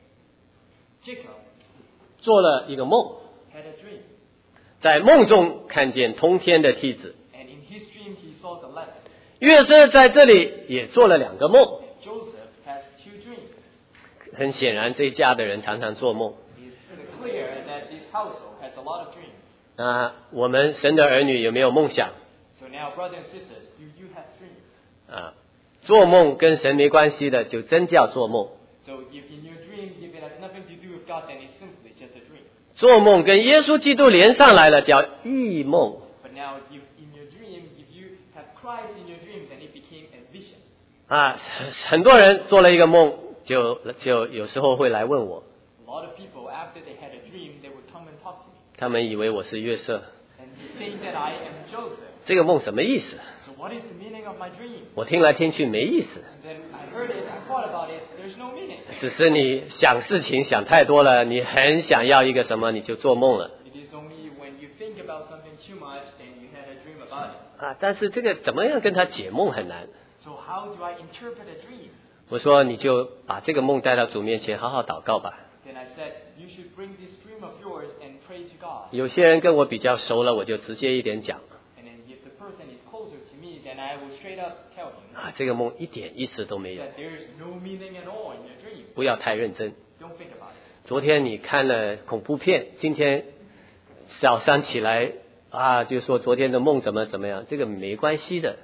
Jacob 做了一个梦， had a dream, 在梦中看见通天的梯子。 and in his dream he saw the ladder. 约瑟在这里也做了2个梦。 Joseph has 2 dreams. 很显然，这一家的人常常做梦。 It's clear that this household has a lot of dreams. 我们神的儿女有没有梦想？ So now, brothers and sisters, do you have dreams? 做梦跟神没关系的，就真叫做梦。 So if in your dream, if it has nothing to do with God, then it's simply just a dream. 做梦跟耶稣基督连上来了，叫异梦。 But now, if in your dream, if you have Christ in your dream, then it became a vision. 很多人做了一个梦，就有时候会来问我， A lot of people, after they had a dream, they would come and talk to me. 他们以为我是约瑟。 And they think that I am Joseph. 这个梦什么意思？ So what is the meaning of my dream? 我听来听去没意思， And then I heard it, I thought about it, there's no meaning. 只是你想事情想太多了，你很想要一个什么，你就做梦了。 It is only when you think about something too much, then you had a dream about it. 但是这个怎么样跟他解梦很难。 So how do I interpret a dream? 我说你就把这个梦带到主面前，好好祷告吧。 Then I said, you should bring this dream of yours and pray to God. 有些人跟我比较熟了，我就直接一点讲。 And then if the person is closer to me, then I will straight up tell him 这个梦一点意思都没有， that there is no meaning at all in your dream. 不要太认真。 Don't think about it. 昨天你看了恐怖片，今天早上起来就说昨天的梦怎么样，这个没关系的。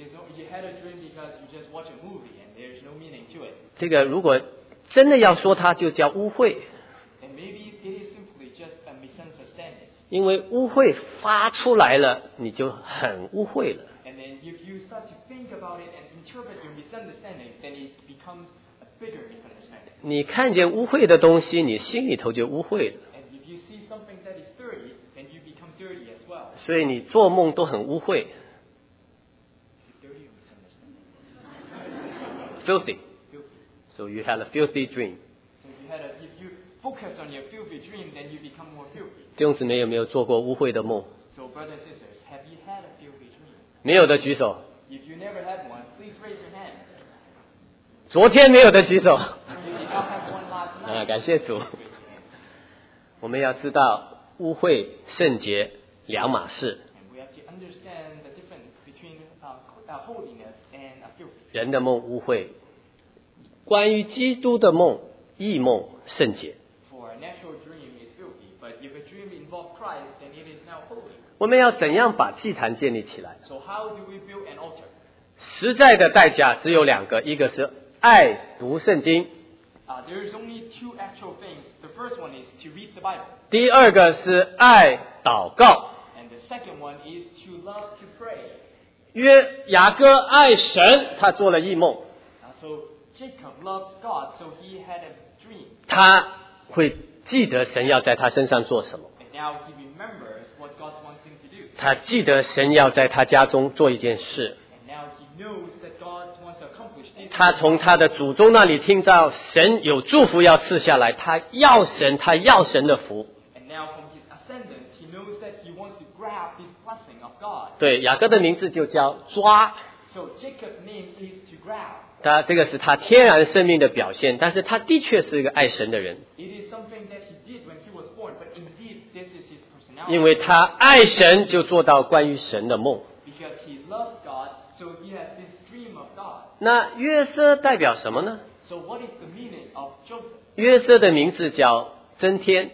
这个如果真的要说它，就叫污秽。因为污秽发出来了，你就很污秽了。你看见污秽的东西，你心里头就污秽了。所以你做梦都很污秽。Filthy. So you had a filthy dream.弟兄姊妹有没有做过污秽的梦？没有的举手。昨天没有的举手。感谢主。我们要知道污秽圣洁两码事。人的梦污秽，关于基督的梦异梦圣洁。我们要怎样把祭坛建立起来？实在的代价只有两个，一个是爱读圣经，第二个是爱祷告。雅各爱神，他做了异梦。他会记得神要在他身上做什么。他记得神要在他家中做一件事。他从他的祖宗那里听到神有祝福要赐下来，他要神的福。对，雅各的名字就叫抓。这个是他天然生命的表现，但是他的确是一个爱神的人。因为他爱神，就做到关于神的梦。那约瑟代表什么呢？约瑟的名字叫增添。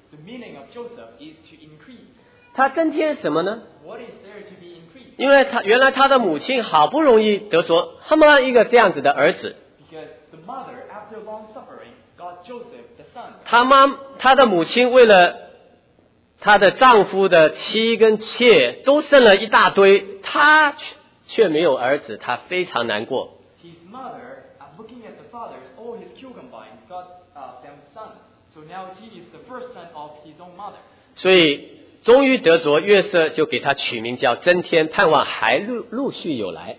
他增添什么呢？因为原来他的母亲好不容易得着这么一个这样子的儿子，他的母亲为了她的丈夫的妻跟妾都生了一大堆，她却没有儿子，她非常难过。所以终于得着约瑟，就给他取名叫增添，盼望还陆续有来。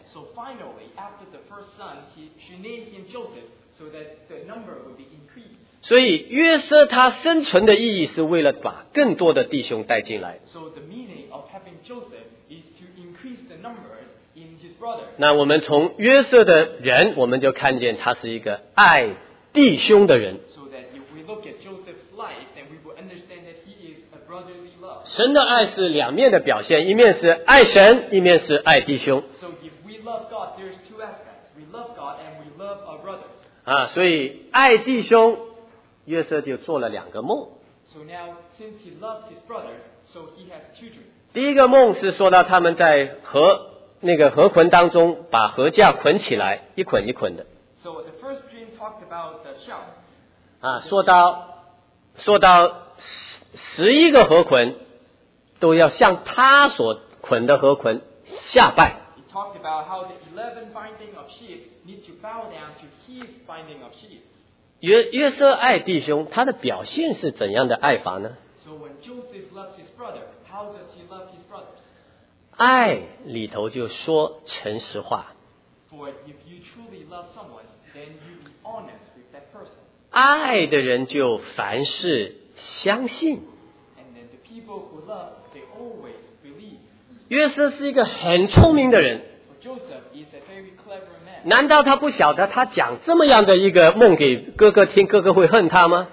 所以约瑟他生存的意义是为了把更多的弟兄带进来。那我们从约瑟的人，我们就看见他是一个爱弟兄的人。神的爱是两面的表现，一面是爱神，一面是爱弟兄。所以爱弟兄，约瑟就做了两个梦。第一个梦是说到他们在河捆当中把禾稼捆起来，一捆一捆的。说到11个禾捆都要向他所捆的禾捆下拜。约瑟爱弟兄，他的表现是怎样的爱法呢？爱里头就说诚实话。爱的人就凡事相信。约瑟是一个很聪明的人，难道他不晓得他讲这么样的一个梦给哥哥听，哥哥会恨他吗？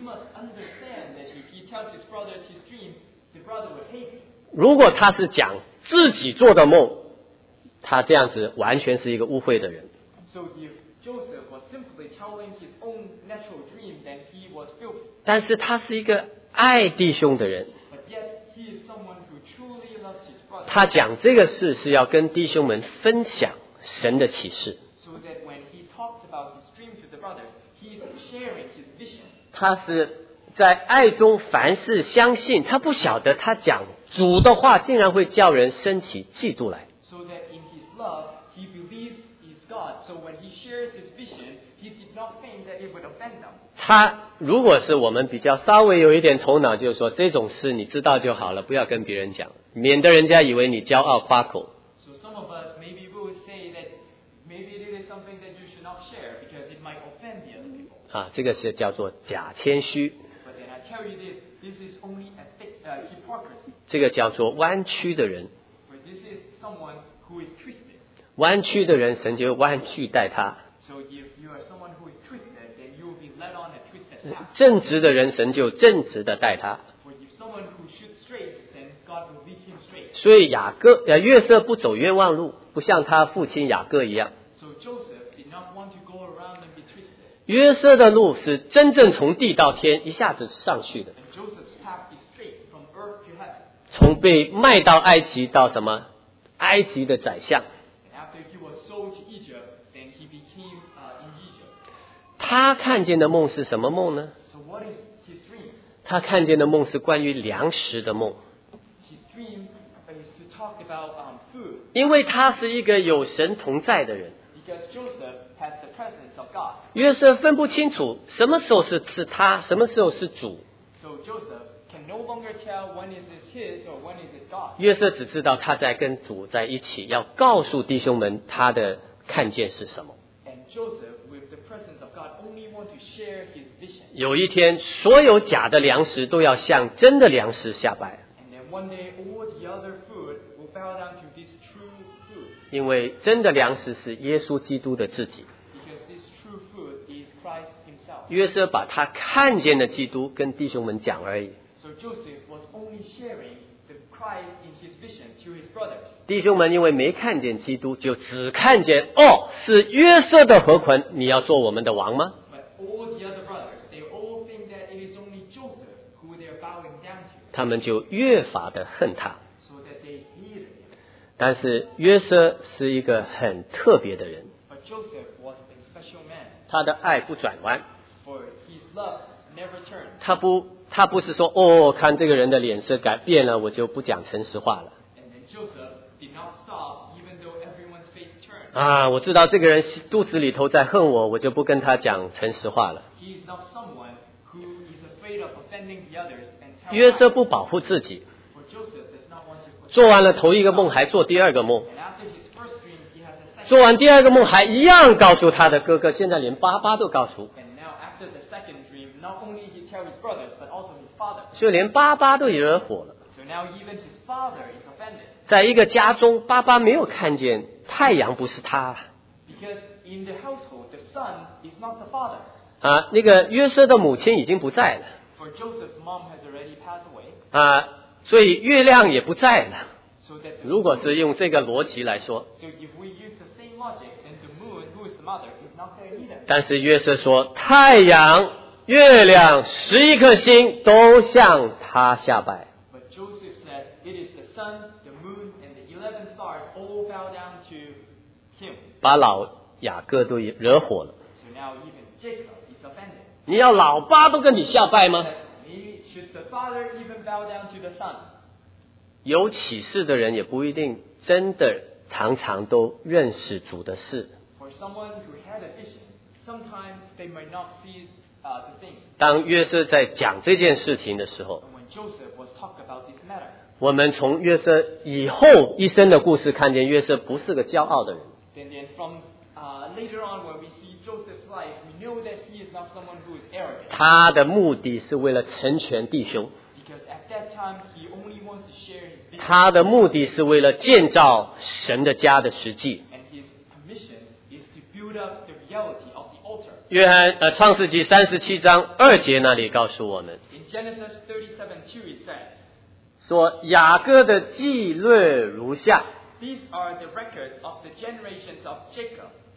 如果他是讲自己做的梦，他这样子完全是一个污秽的人。 Joseph was simply telling his own natural dream that he was filthy. 但是他是一个爱弟兄的人， But yet he is someone who truly loves his brother. 他讲这个事是要跟弟兄们分享神的启示。 So that when he talks about his dream to the brothers, he is sharing his vision. 他是在爱中凡事相信，他不晓得他讲主的话竟然会叫人生起嫉妒来。 So that in his love, he believes he's God. So when he shares his vision, he did not think that it would offend them. 他如果是我们比较稍微有一点头脑，就是说这种事你知道就好了，不要跟别人讲，免得人家以为你骄傲夸口。 So some of us maybe will say that maybe it is something that you should not share because it might offend the other people. 这个是叫做假谦虚， But then I tell you this is only hypocrisy. 这个叫做弯曲的人。 But this is someone who is twisted. 弯曲的人，神就弯曲待他； So if you are someone who is twisted, then you will be led on a twisted path. 正直的人，神就正直的待他。 For if someone who shoots straight, then God will lead him straight. 所以约瑟不走冤枉路，不像他父亲雅各一样。 So Joseph did not want to go around and be twisted. 约瑟的路是真正从地到天一下子上去的， And Joseph's path is straight from earth to heaven. 从被卖到埃及到什么？埃及的宰相。 And after he was sold to Egypt, then he became in Egypt. 他看见的梦是什么梦呢？ So what is his dream? 他看见的梦是关于粮食的梦， His dream is to talk about food. 因为他是一个有神同在的人。 Because Joseph has the presence of God. 约瑟分不清楚什么时候是他，什么时候是主。 So Joseph can no longer tell when is it his or when is it God. 约瑟只知道他在跟主在一起，要告诉弟兄们他的看见是什么。 And Joseph, with the presence of God, only want to share his vision. 有一天，所有假的粮食都要向真的粮食下拜， And then one day, all the other food will bow down to this true food. 因为真的粮食是耶稣基督的自己。 Because this true food is Christ himself. 约瑟把他看见的基督跟弟兄们讲而已。 So Joseph was only sharing the Christ in his vision to his brothers. 弟兄们因为没看见基督，就只看见是约瑟的河捆，你要做我们的王吗？ But all the other brothers, they all think that it is only Joseph who they are bowing down to. 他们就越发的恨他。 So that they hated him. 但是约瑟是一个很特别的人， But Joseph was a special man. 他的爱不转弯， For his love never turned. 他不是说看这个人的脸色改变了，我就不讲诚实话了。 And then Joseph did not stop even though everyone's face turned. 我知道这个人肚子里头在恨我，我就不跟他讲诚实话了。 He is not someone who is afraid of offending the others and tell 约瑟 lies. 不保护自己， For Joseph does not want to 做完了头一个梦还做第二个梦， And after his first dream, he has a second. 做完第二个梦还一样告诉他的哥哥，现在连爸爸都告诉， And now after the second dream, not only he tell his brothers, but also his father. 所以连爸爸都惹火了。 So now even his father is offended. 在一个家中，爸爸没有看见太阳不是他。 Because in the household, the son is not the father. 那个约瑟的母亲已经不在了， For Joseph's mom has already passed away. 所以月亮也不在了。 So that 如果是用这个逻辑来说， so if we use the same logic, then the moon, who is the mother, is not there either. 但是约瑟说，太阳、月亮、11颗星都向他下拜。 But Joseph said, it is the sun, the moon, and the 11 stars all bow down to him. 把老雅各都惹火了。 So now even Jacob is offended. 你要老爸都跟你下拜吗？ Should the father even bow down to the son? 有启示的人也不一定真的常常都认识主的事。 For someone who had a vision, sometimes they might not see the thing. 当约瑟在讲这件事情的时候， And when Joseph was talked about this matter, 我们从约瑟以后一生的故事看见，约瑟不是个骄傲的人。 then from later on when we see Joseph's life, we know that he is not someone who is arrogant. 他的目的是为了成全弟兄， Because at that time, he only wants to share his vision. 他的目的是为了建造神的家的实际。 And his commission is to build up the reality of the altar. 创世纪37章2节那里告诉我们 In Genesis 37:2 it says, 说，雅各的记略如下。 These are the records of the generations of Jacob.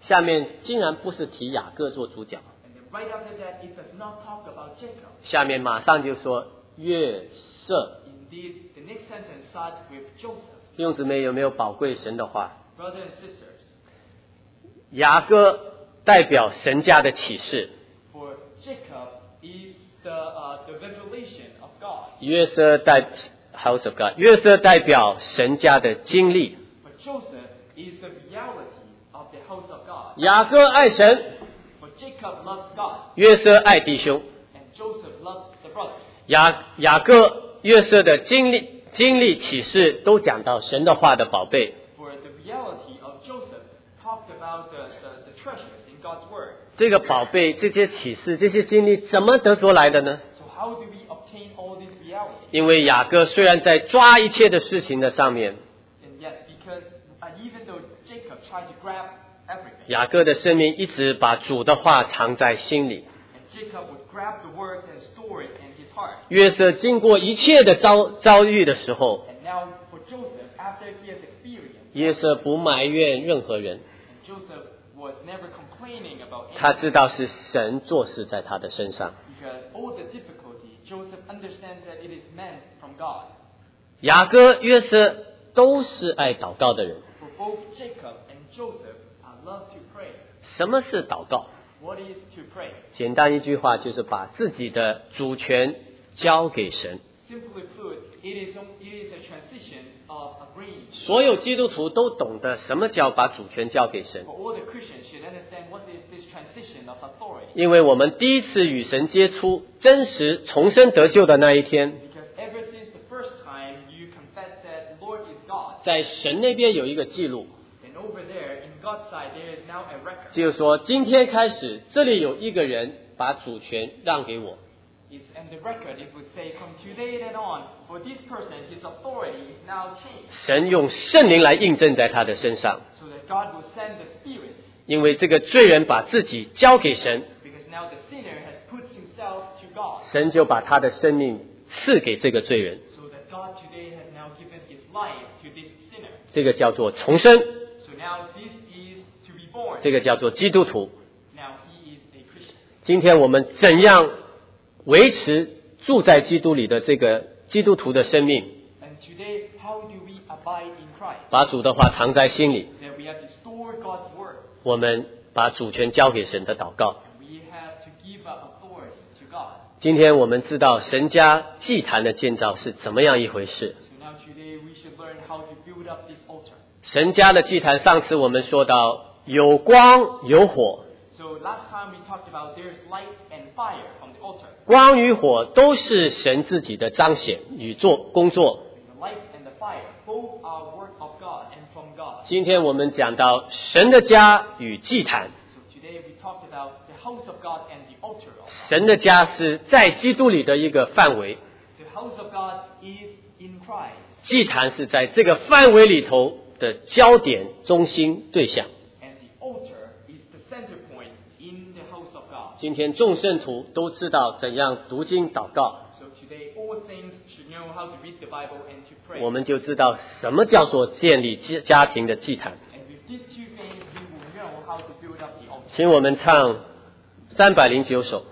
下面竟然不是提雅各做主角， And then right after that, it does not talk about Jacob. 下面马上就说约瑟。 Indeed, the next sentence starts with Joseph. 弟兄姊妹有没有宝贵神的话？ Brothers and sisters, 雅各代表神家的启示， for Jacob is the revelation of God. 约瑟代 House of God， 约瑟代表神家的经历。 But Joseph is the reality of the house of God. 雅各爱神， For Jacob loves God, 约瑟爱弟兄。 and Joseph loves the brothers. 雅各、约瑟的经历启示都讲到神的话的宝贝。 For the reality of Joseph talked about the treasures in God's word. 这个宝贝、这些启示、这些经历怎么得着来的呢？ So how do we obtain all these realities? 因为雅各虽然在抓一切的事情的上面， And yes, because even though Jacob tried to grab everything, 雅各的生命一直把主的话藏在心里。 and Jacob would grab the words and store it in his heart. 约瑟经过一切的遭遇的时候， And now for Joseph, after he has experienced, 约瑟不埋怨任何人， and Joseph was never complaining about 他 anything 知道是神做事在他的身上。 because all the difficulty, Joseph understands that it is meant from God. 雅各、约瑟都是爱祷告的人。 For both Jacob and Joseph love to pray. 什么是祷告？ What is to pray? 简单一句话就是把自己的主权交给神。 Simply put, it is a transition of agreeing. 所有基督徒都懂得什么叫把主权交给神， For all the Christians should understand what is this transition of authority. 因为我们第一次与神接触、真实重生得救的那一天， Because ever since the first time you confess that the Lord is God, 在神那边有一个记录， and over there in God's side there is now a record. 就是说今天开始，这里有一个人把主权让给我。 It's in the record. It would say from today and on, for this person, his authority is now changed, 神用圣灵来印证在他的身上， so that God will send the Spirit. 因为这个罪人把自己交给神， Because now the sinner has put himself to God, 神就把他的生命赐给这个罪人， so that God today has now given his life to this sinner. 这个叫做重生， So now this is to be born. 这个叫做基督徒。 Now he is a Christian. 今天我们怎样维持住在基督里的这个基督徒的生命， And today, how do we abide in Christ? 把主的话藏在心里， That we have to store God's word. 我们把主权交给神的祷告。 And we have to give up authority to God. 今天我们知道神家祭坛的建造是怎么样一回事。 So now today we should learn how to build up this altar. 神家的祭坛，上次我们说到有光有火， So last time we talked about there's light and fire from the altar. 光与火都是神自己的彰显与工作。 And the light and the fire, both are work of God and from God. 今天我们讲到神的家与祭坛， So today we talked about the house of God and the altar of God. 神的家是在基督里的一个范围， The house of God is in Christ. 祭坛是在这个范围里头的焦点、中心、对象。 And the altar is the center point in the house of God. 今天众圣徒都知道怎样读经祷告， So today all saints should know how to read the Bible and to pray. 我们就知道什么叫做建立家庭的祭坛。 And with these two things, we will know how to build up the altar. 请我们唱309首。